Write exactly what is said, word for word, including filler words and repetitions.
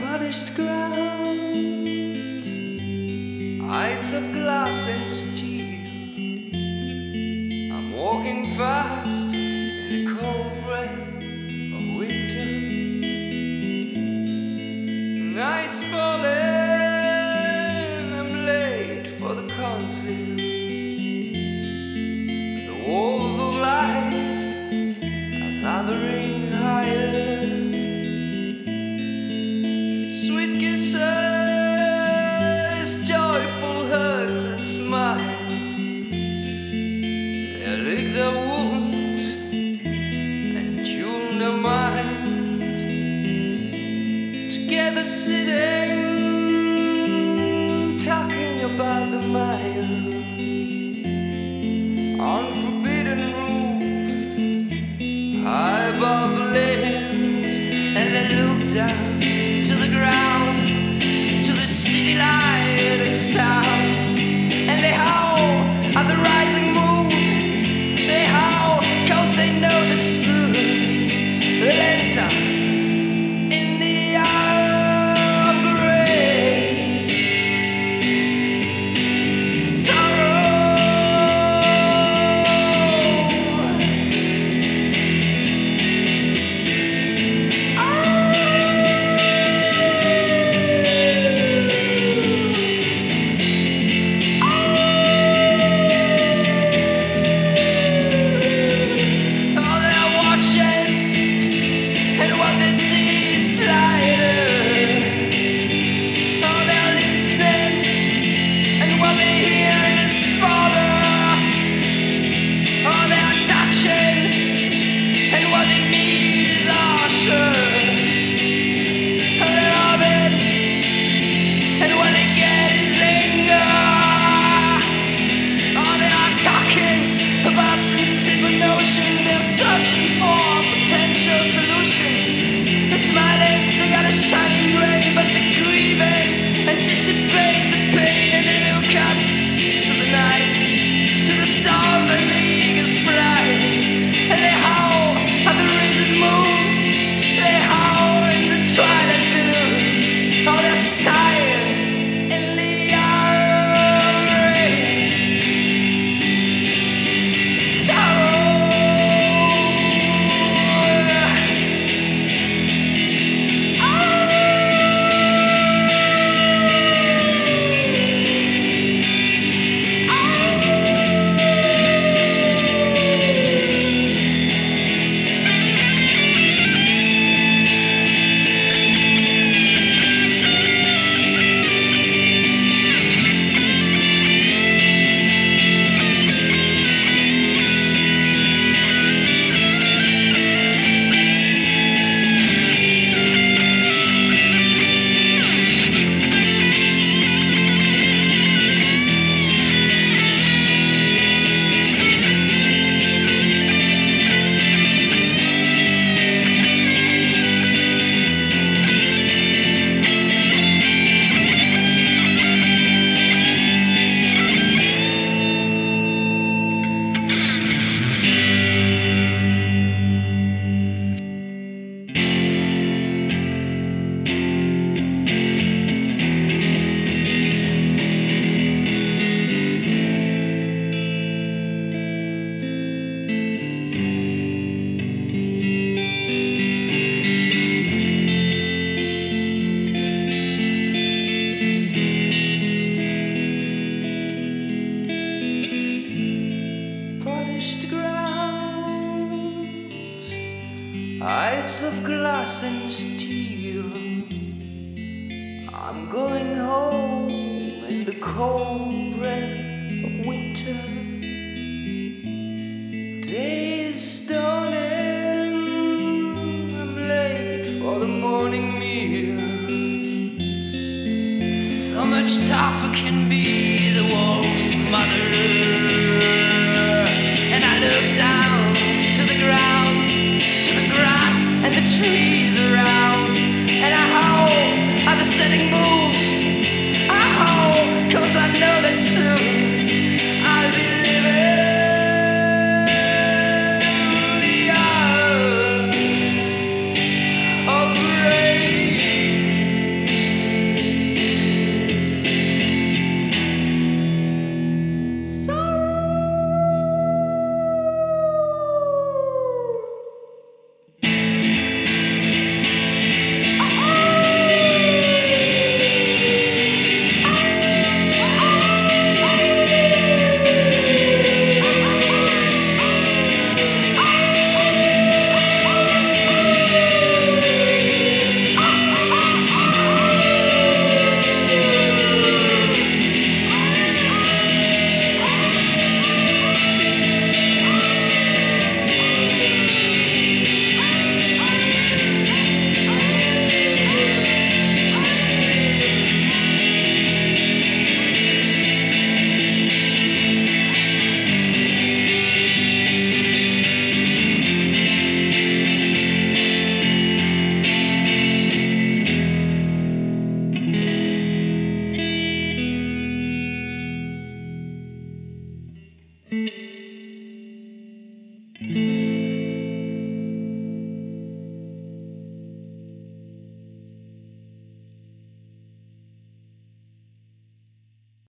polished grounds, heights of glass and steel. I'm walking fast in the cold breath of winter. Night's falling, I'm late for the concert. The walls of light are gathering higher. Sweet kisses, joyful hugs and smiles. They lick their wounds and tune their minds. Together sitting, talking about the miles on forbidden roofs, high above the lands, and then look down to the ground, to the city light and sound. And they howl at the rising moon. They howl cause they know that soon they'll enter in the hour of great sorrow. Shining grain, but they grieve and anticipate the pain, and they look up to the night, to the stars and the eagles fly, and they howl at the risen moon, they howl in the twilight blue. Oh, they're sighing in the hour of rain. Sorrow. Grounds, heights of glass and steel. I'm going home in the cold breath of winter. Day's dawning, I'm late for the morning meal. So much tougher can be the wolf's mother. And I look down to the ground, to the grass and the trees around, and I howl at the setting moon. I howl cause I know that soon I'll be living the hour of grace. Thank